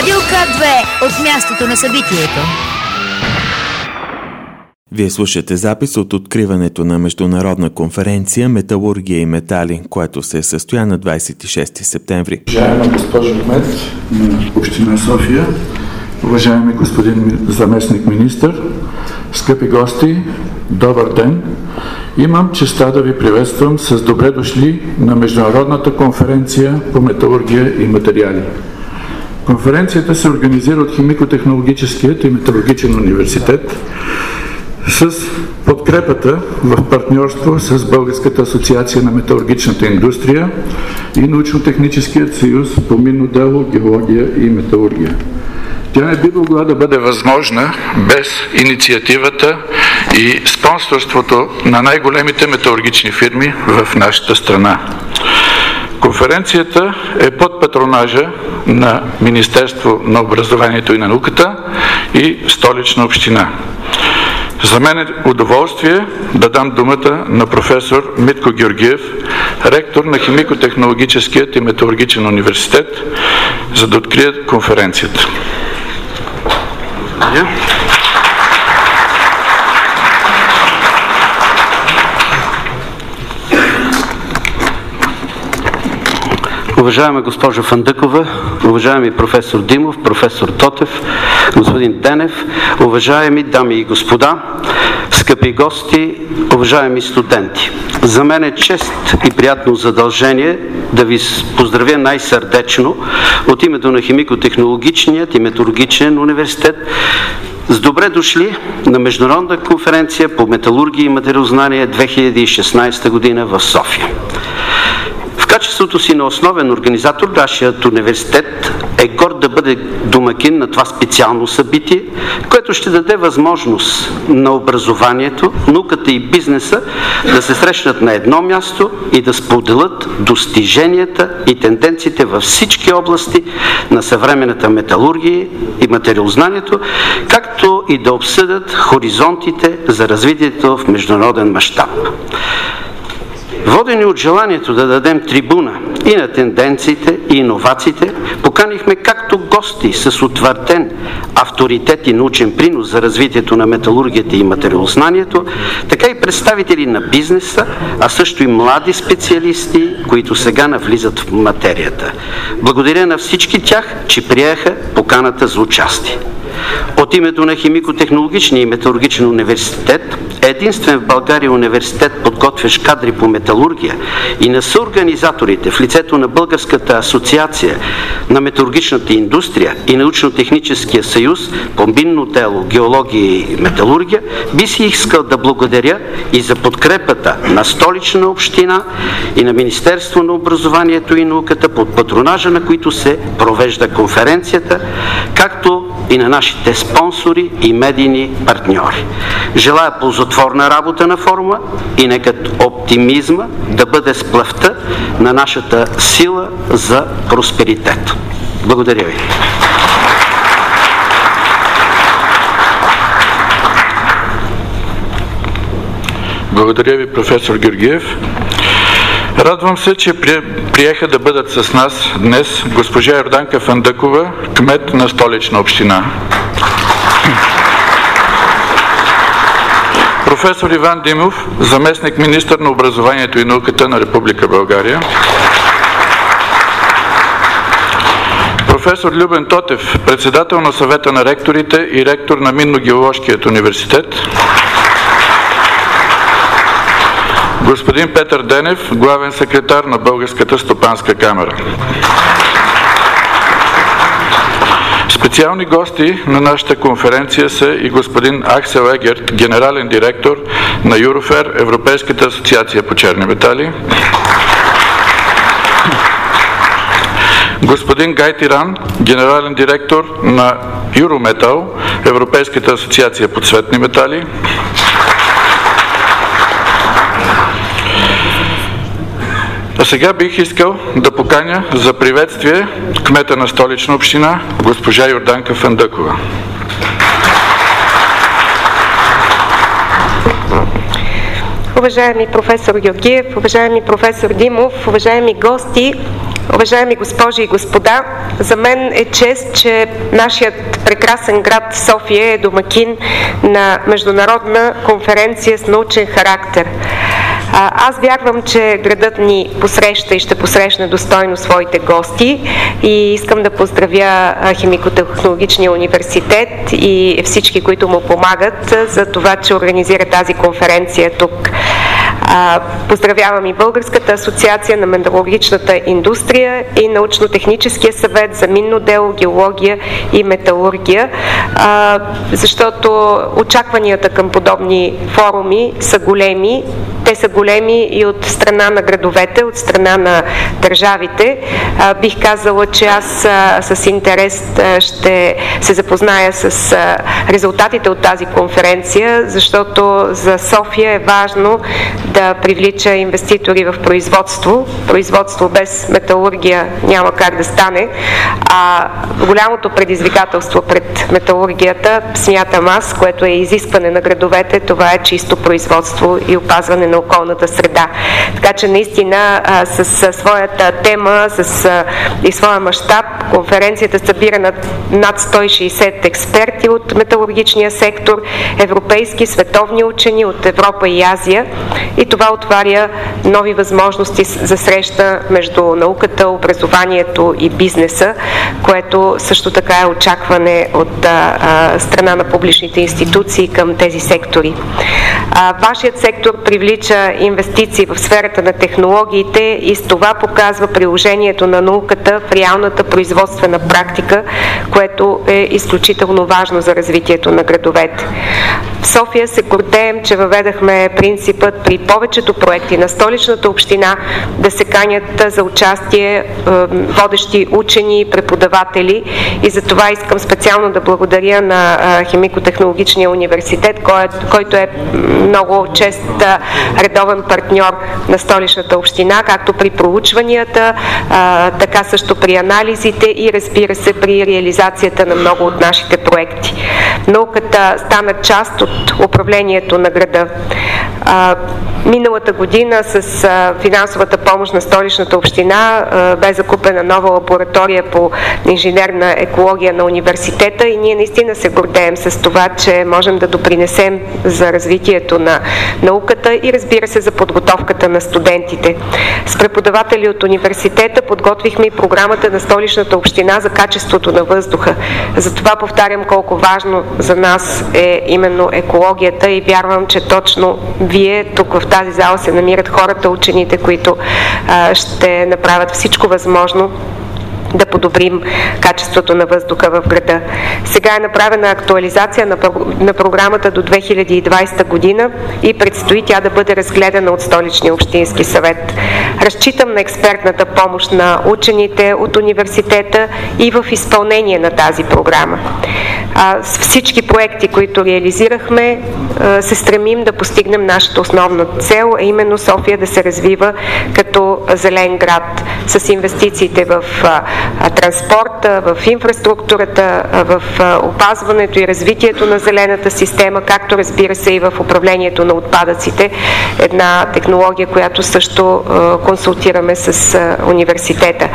Радио К2 от мястото на събитието. Вие слушате запис от откриването на международна конференция "Металургия и метали", което се състоя на 26 септември. Уважаема госпожо кмет на община София, уважаеми господин заместник министър, скъпи гости, добър ден! Имам честта да ви приветствам с добре дошли на Международната конференция по металургия и материали. Конференцията се организира от Химико-технологическият и металургичен университет с подкрепата в партньорство с Българската асоциация на металургичната индустрия и Научно-техническият съюз по минно дело, геология и металургия. Тя не би могла да бъде възможна без инициативата и спонсорството на най-големите металургични фирми в нашата страна. Конференцията е под патронажа на Министерство на образованието и на науката и Столична община. За мен е удоволствие да дам думата на професор Митко Георгиев, ректор на Химико-технологическият и металургичен университет, за да открият конференцията. Уважаема госпожо Фандъкова, уважаеми професор Димов, професор Тотев, господин Денев, уважаеми дами и господа, скъпи гости, уважаеми студенти. За мен е чест и приятно задължение да ви поздравя най-сърдечно от името на Химико-технологичният и металургичен университет. С добре дошли на Международна конференция по металургия и материалознание 2016 година в София. В качеството си на основен организатор, нашият университет е горд да бъде домакин на това специално събитие, което ще даде възможност на образованието, науката и бизнеса да се срещнат на едно място и да споделят достиженията и тенденциите във всички области на съвременната металургия и материалознанието, както и да обсъдят хоризонтите за развитието в международен мащаб. Водени от желанието да дадем трибуна и на тенденциите и иновациите, поканихме както гости с утвърден авторитет и научен принос за развитието на металургията и материалознанието, така и представители на бизнеса, а също и млади специалисти, които сега навлизат в материята. Благодаря на всички тях, че приеха поканата за участие. От името на Химико-технологичния и металургичен университет, единствен в България университет, подготвящ кадри по металургия, и на съорганизаторите в лицето на Българската асоциация на металургичната индустрия и Научно-техническия съюз по минно дело, геология и металургия, би си искал да благодаря и за подкрепата на Столична община и на Министерство на образованието и науката, под патронажа на които се провежда конференцията, както и на нашите спонсори и медийни партньори. Желая ползотворна работа на форума и нека оптимизма да бъде сплъвта на нашата сила за просперитет. Благодаря ви. Благодаря ви, професор Георгиев. Радвам се, че приеха да бъдат с нас днес госпожа Йорданка Фандъкова, кмет на Столична община, професор Иван Димов, заместник министър на образованието и науката на Република България, професор Любен Тотев, председател на съвета на ректорите и ректор на Минно-геоложкият университет, господин Петър Денев, главен секретар на Българската стопанска камара. Специални гости на нашата конференция са и господин Аксел Егерт, генерален директор на Юрофер, Европейската асоциация по черни метали, господин Гай Тиран, генерален директор на Юрометал, Европейската асоциация по цветни метали, А сега бих искал да поканя за приветствие кмета на Столична община, госпожа Йорданка Фандъкова. Уважаеми професор Георгиев, уважаеми професор Димов, уважаеми гости, Уважаеми госпожи и господа, за мен е чест, че нашият прекрасен град София е домакин на международна конференция с научен характер. Аз вярвам, че градът ни посреща и ще посрещне достойно своите гости и искам да поздравя Химико-технологичния университет и всички, които му помагат за това, че организира тази конференция тук. Поздравявам и Българската асоциация на металургичната индустрия и Научно-техническия съвет за минно дело, геология и металургия, защото очакванията към подобни форуми са големи. Те са големи и от страна на градовете, от страна на държавите. Бих казала, че аз с интерес ще се запозная с резултатите от тази конференция, защото за София е важно да привлича инвеститори в производство. Производство без металургия няма как да стане. Голямото предизвикателство пред металургията, смятам аз, което е изискване на градовете, това е чисто производство и опазване на околната среда. Така че наистина с своята тема и своя мащаб конференцията събира над 160 експерти от металургичния сектор, европейски, световни учени от Европа и Азия, и това отваря нови възможности за среща между науката, образованието и бизнеса, което също така е очакване от страна на публичните институции към тези сектори. Вашият сектор привлича инвестиции в сферата на технологиите и с това показва приложението на науката в реалната производствена практика, което е изключително важно за развитието на градовете. В София се гордеем, че въведахме принципът при повечето проекти на Столичната община да се канят за участие водещи учени, преподаватели, и за това искам специално да благодаря на Химико-технологичния университет, който е много чест редовен партньор на Столичната община, както при проучванията, така също при анализите и, разбира се, при реализацията на много от нашите проекти. Науката стана част от управлението на града. Миналата година с финансовата помощ на Столичната община бе закупена нова лаборатория по инженерна екология на университета и ние наистина се гордеем с това, че можем да допринесем за развитието на науката и, разбира се, за подготовката на студентите. С преподаватели от университета подготвихме и програмата на Столичната община за качеството на въздуха. Затова повтарям колко важно за нас е именно екологията и вярвам, че точно вие тук в тази зала се намират хората, учените, които ще направят всичко възможно да подобрим качеството на въздуха в града. Сега е направена актуализация на програмата до 2020 година и предстои тя да бъде разгледана от Столичния общински съвет. Разчитам на експертната помощ на учените от университета и в изпълнение на тази програма. С всички проекти, които реализирахме, се стремим да постигнем нашата основна цел, а именно София да се развива като зелен град с инвестициите в транспорта, в инфраструктурата, в опазването и развитието на зелената система, както, разбира се, и в управлението на отпадъците. Една технология, която също консултираме с университета.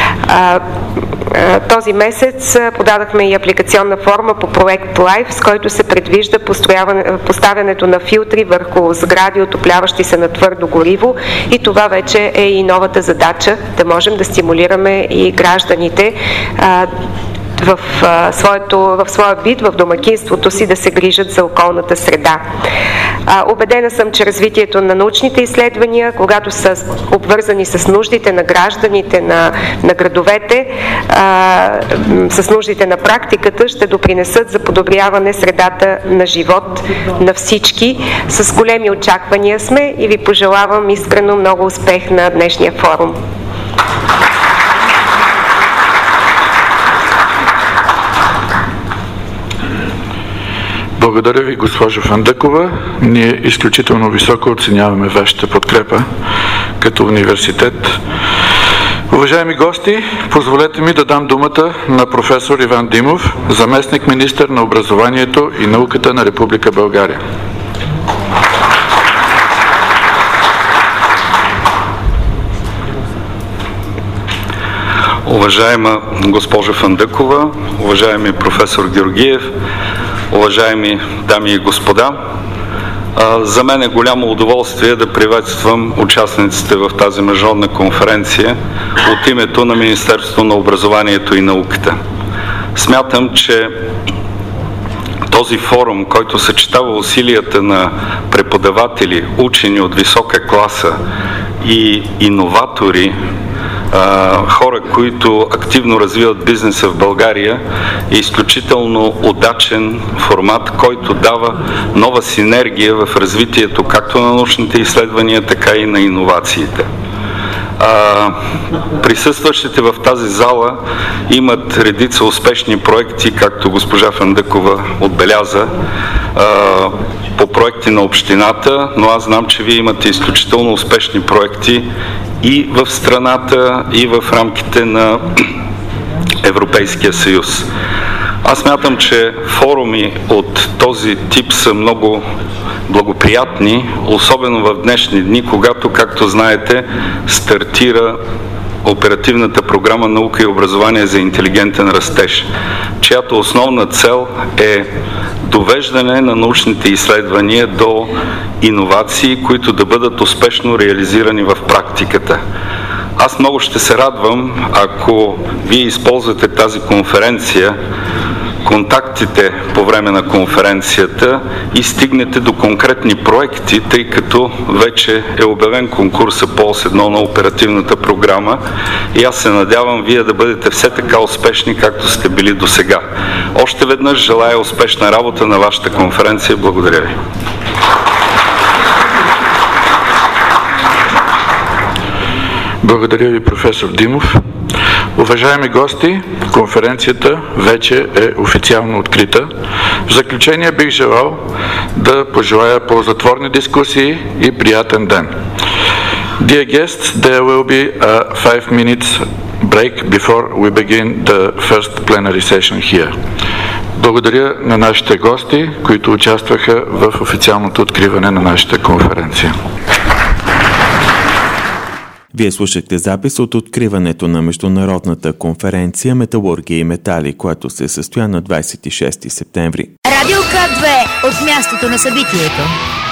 Този месец подадахме и апликационна форма по проект LIFE, с който се предвижда поставянето на филтри върху сгради, отопляващи се на твърдо гориво, и това вече е и новата задача, да можем да стимулираме и гражданите в своя бит, в домакинството си да се грижат за околната среда. Убедена съм, че развитието на научните изследвания, когато са обвързани с нуждите на гражданите, на градовете, с нуждите на практиката, ще допринесат за подобряване средата на живот на всички. С големи очаквания сме и ви пожелавам искрено много успех на днешния форум. Благодаря ви, госпожо Фандъкова. Ние изключително високо оценяваме вашата подкрепа като университет. Уважаеми гости, позволете ми да дам думата на професор Иван Димов, заместник-министър на образованието и науката на Република България. Уважаема госпожа Фандъкова, уважаеми професор Георгиев, уважаеми дами и господа, за мен е голямо удоволствие да приветствам участниците в тази международна конференция от името на Министерството на образованието и науката. Смятам, че този форум, който съчетава усилията на преподаватели, учени от висока класа и иноватори, хора, които активно развиват бизнеса в България, е изключително удачен формат, който дава нова синергия в развитието както на научните изследвания, така и на иновациите. Присъстващите в тази зала имат редица успешни проекти, както госпожа Фандъкова отбеляза, по проекти на общината, но аз знам, че вие имате изключително успешни проекти и в страната, и в рамките на Европейския съюз. Аз смятам, че форуми от този тип са много благоприятни, особено в днешни дни, когато, както знаете, стартира Оперативната програма Наука и образование за интелигентен растеж, чиято основна цел е довеждане на научните изследвания до иновации, които да бъдат успешно реализирани в практиката. Аз много ще се радвам, ако вие използвате тази конференция, контактите по време на конференцията и стигнете до конкретни проекти, тъй като вече е обявен конкурса по ОС 1 на оперативната програма и аз се надявам вие да бъдете все така успешни, както сте били до сега. Още веднъж желая успешна работа на вашата конференция. Благодаря ви. Благодаря ви, професор Димов. Уважаеми гости, конференцията вече е официално открита. В заключение бих желал да пожелая ползотворни дискусии и приятен ден. Dear guests, there will be a 5 minutes break before we begin the first plenary session here. Благодаря на нашите гости, които участваха в официалното откриване на нашата конференция. Вие слушахте запис от откриването на Международната конференция Металургия и метали, която се състоя на 26 септември. Радио К2 от мястото на събитието.